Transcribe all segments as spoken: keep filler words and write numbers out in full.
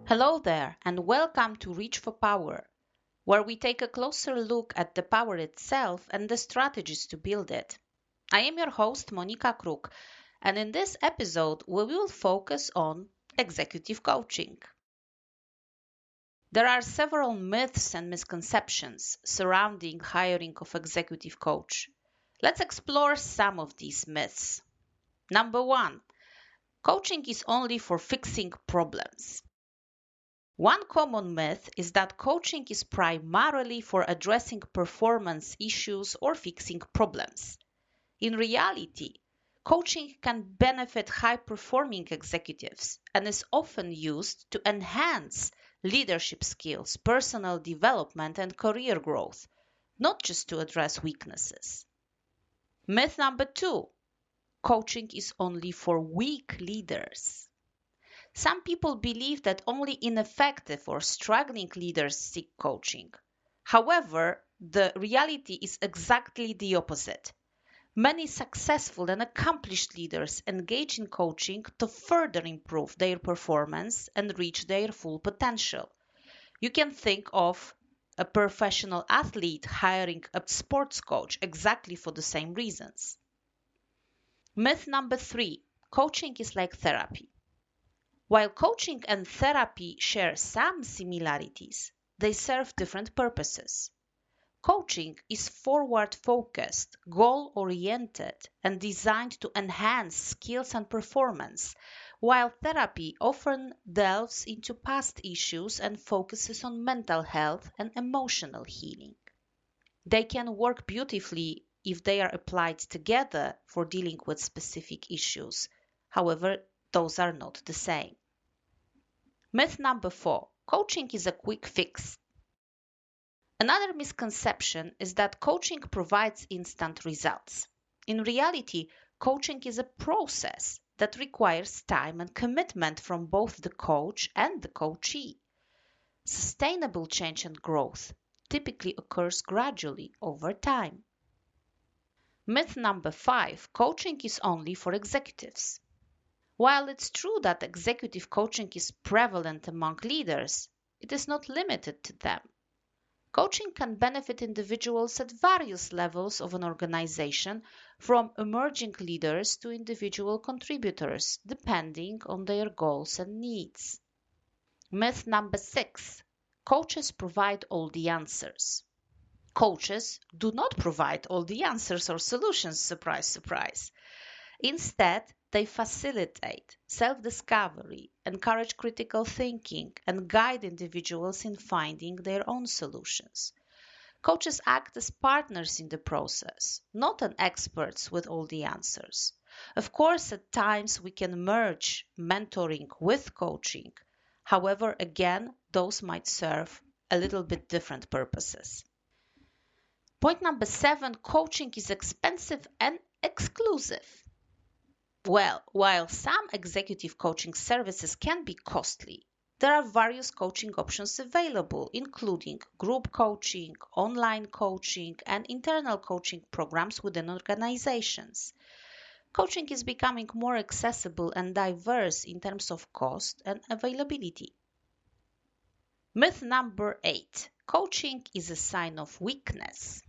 Hello there, and welcome to Reach for Power, where we take a closer look at the power itself and the strategies to build it. I am your host, Monika Kruk, and in this episode, we will focus on executive coaching. There are several myths and misconceptions surrounding hiring of executive coach. Let's explore some of these myths. Number one, coaching is only for fixing problems. One common myth is that coaching is primarily for addressing performance issues or fixing problems. In reality, coaching can benefit high-performing executives and is often used to enhance leadership skills, personal development, and career growth, not just to address weaknesses. Myth number two, coaching is only for weak leaders. Some people believe that only ineffective or struggling leaders seek coaching. However, the reality is exactly the opposite. Many successful and accomplished leaders engage in coaching to further improve their performance and reach their full potential. You can think of a professional athlete hiring a sports coach exactly for the same reasons. Myth number three, coaching is like therapy. While coaching and therapy share some similarities, they serve different purposes. Coaching is forward-focused, goal-oriented, and designed to enhance skills and performance, while therapy often delves into past issues and focuses on mental health and emotional healing. They can work beautifully if they are applied together for dealing with specific issues. However, those are not the same. Myth number four, coaching is a quick fix. Another misconception is that coaching provides instant results. In reality, coaching is a process that requires time and commitment from both the coach and the coachee. Sustainable change and growth typically occurs gradually over time. Myth number five, coaching is only for executives. While it's true that executive coaching is prevalent among leaders, it is not limited to them. Coaching can benefit individuals at various levels of an organization, from emerging leaders to individual contributors, depending on their goals and needs. Myth number six, coaches provide all the answers. Coaches do not provide all the answers or solutions, surprise, surprise. Instead, they facilitate self-discovery, encourage critical thinking, and guide individuals in finding their own solutions. Coaches act as partners in the process, not as experts with all the answers. Of course, at times we can merge mentoring with coaching. However, again, those might serve a little bit different purposes. Point number seven, coaching is expensive and exclusive. Well, while some executive coaching services can be costly, there are various coaching options available, including group coaching, online coaching, and internal coaching programs within organizations. Coaching is becoming more accessible and diverse in terms of cost and availability. Myth number eight, coaching is a sign of weakness.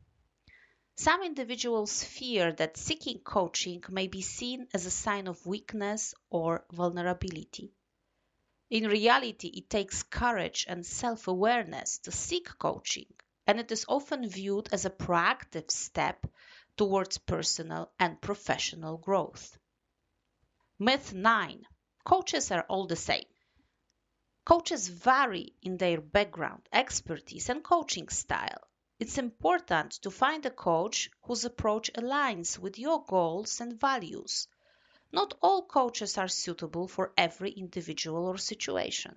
Some individuals fear that seeking coaching may be seen as a sign of weakness or vulnerability. In reality, it takes courage and self-awareness to seek coaching, and it is often viewed as a proactive step towards personal and professional growth. Myth nine. Coaches are all the same. Coaches vary in their background, expertise, and coaching style. It's important to find a coach whose approach aligns with your goals and values. Not all coaches are suitable for every individual or situation.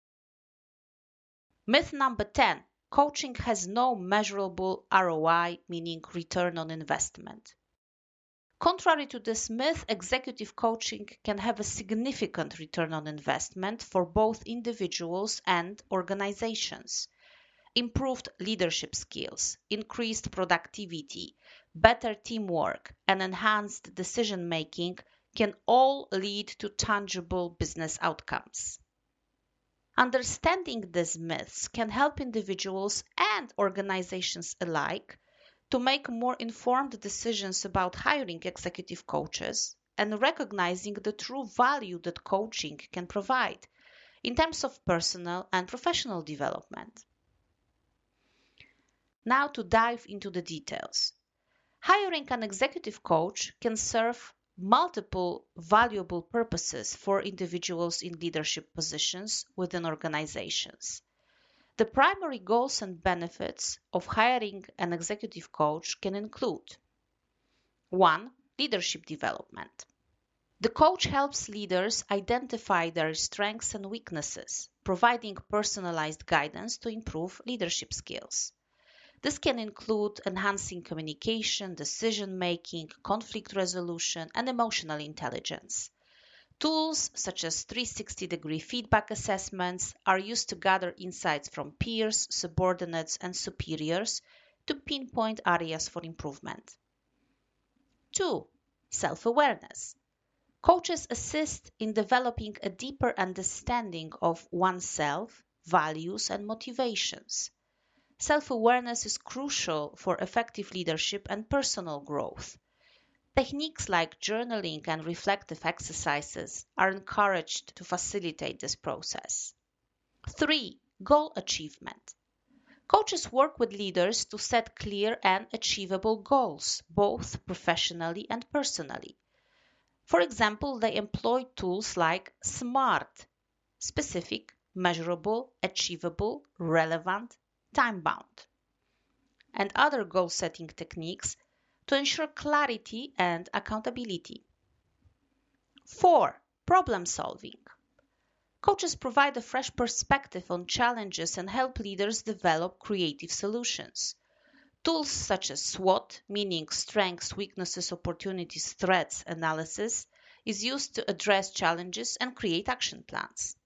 Myth number ten. Coaching has no measurable R O I, meaning return on investment. Contrary to this myth, executive coaching can have a significant return on investment for both individuals and organizations. Improved leadership skills, increased productivity, better teamwork, and enhanced decision-making can all lead to tangible business outcomes. Understanding these myths can help individuals and organizations alike to make more informed decisions about hiring executive coaches and recognizing the true value that coaching can provide in terms of personal and professional development. Now to dive into the details. Hiring an executive coach can serve multiple valuable purposes for individuals in leadership positions within organizations. The primary goals and benefits of hiring an executive coach can include: one. Leadership development. The coach helps leaders identify their strengths and weaknesses, providing personalized guidance to improve leadership skills. This can include enhancing communication, decision-making, conflict resolution, and emotional intelligence. Tools such as three sixty degree feedback assessments are used to gather insights from peers, subordinates, and superiors to pinpoint areas for improvement. Two. Self-awareness. Coaches assist in developing a deeper understanding of oneself, values, and motivations. Self-awareness is crucial for effective leadership and personal growth. Techniques like journaling and reflective exercises are encouraged to facilitate this process. Three. Goal achievement. Coaches work with leaders to set clear and achievable goals, both professionally and personally. For example, they employ tools like SMART: specific, measurable, achievable, relevant, time-bound, and other goal-setting techniques to ensure clarity and accountability. Four. Problem solving. Coaches provide a fresh perspective on challenges and help leaders develop creative solutions. Tools such as SWOT, meaning strengths, weaknesses, opportunities, threats analysis, is used to address challenges and create action plans.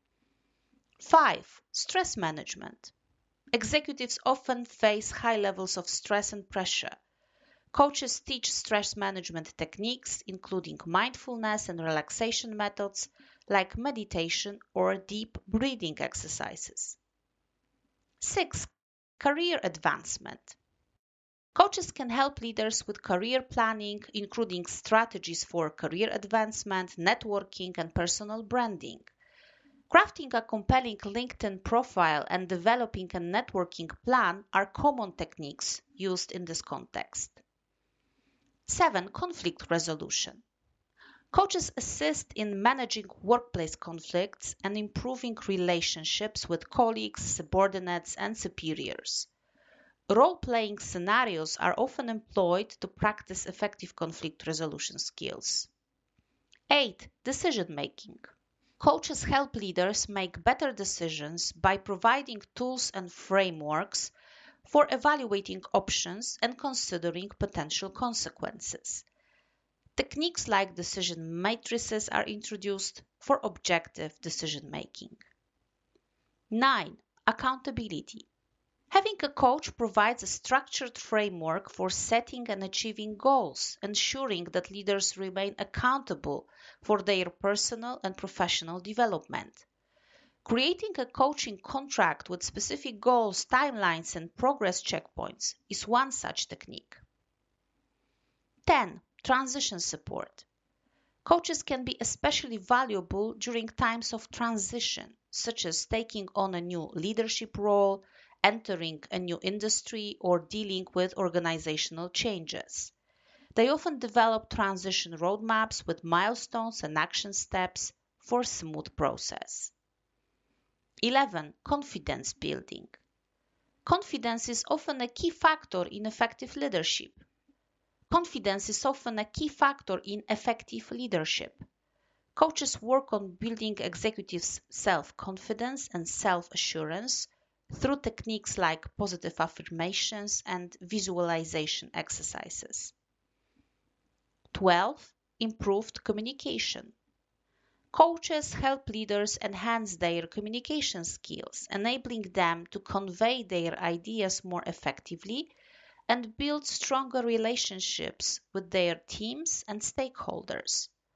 Five. Stress management. Executives often face high levels of stress and pressure. Coaches teach stress management techniques, including mindfulness and relaxation methods like meditation or deep breathing exercises. Six. Career advancement. Coaches can help leaders with career planning, including strategies for career advancement, networking, and personal branding. Crafting a compelling LinkedIn profile and developing a networking plan are common techniques used in this context. Seven. Conflict resolution. Coaches assist in managing workplace conflicts and improving relationships with colleagues, subordinates, and superiors. Role-playing scenarios are often employed to practice effective conflict resolution skills. Eight. Decision-making. Coaches help leaders make better decisions by providing tools and frameworks for evaluating options and considering potential consequences. Techniques like decision matrices are introduced for objective decision-making. Nine. Accountability. Having a coach provides a structured framework for setting and achieving goals, ensuring that leaders remain accountable for their personal and professional development. Creating a coaching contract with specific goals, timelines, and progress checkpoints is one such technique. ten. Transition support. Coaches can be especially valuable during times of transition, such as taking on a new leadership role, entering a new industry, or dealing with organizational changes. They often develop transition roadmaps with milestones and action steps for a smooth process. eleven. Confidence building. Confidence is often a key factor in effective leadership. Confidence is often a key factor in effective leadership. Coaches work on building executives' self-confidence and self-assurance through techniques like positive affirmations and visualization exercises. twelve. Improved communication. Coaches help leaders enhance their communication skills, enabling them to convey their ideas more effectively and build stronger relationships with their teams and stakeholders.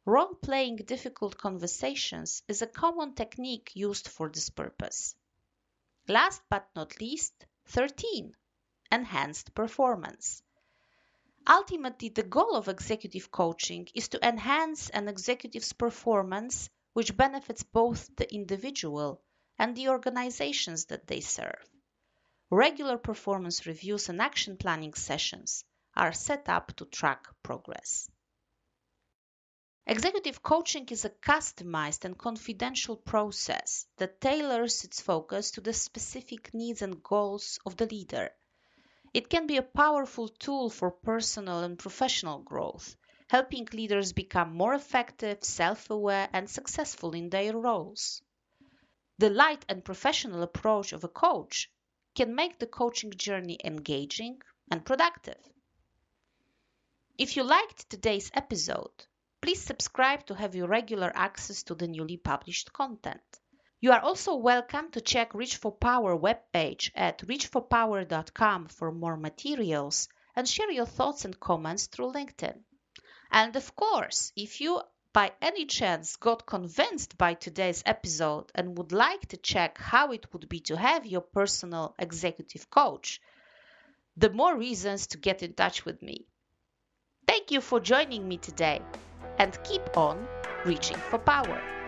Role-playing difficult conversations is a common technique used for this purpose. Last but not least, thirteen. Enhanced performance. Ultimately, the goal of executive coaching is to enhance an executive's performance, which benefits both the individual and the organizations that they serve. Regular performance reviews and action planning sessions are set up to track progress. Executive coaching is a customized and confidential process that tailors its focus to the specific needs and goals of the leader. It can be a powerful tool for personal and professional growth, helping leaders become more effective, self-aware, and successful in their roles. The light and professional approach of a coach can make the coaching journey engaging and productive. If you liked today's episode, please subscribe to have your regular access to the newly published content. You are also welcome to check Reach for Power webpage at reach for power dot com for more materials and share your thoughts and comments through LinkedIn. And of course, if you by any chance got convinced by today's episode and would like to check how it would be to have your personal executive coach, the more reasons to get in touch with me. Thank you for joining me today and keep on reaching for power.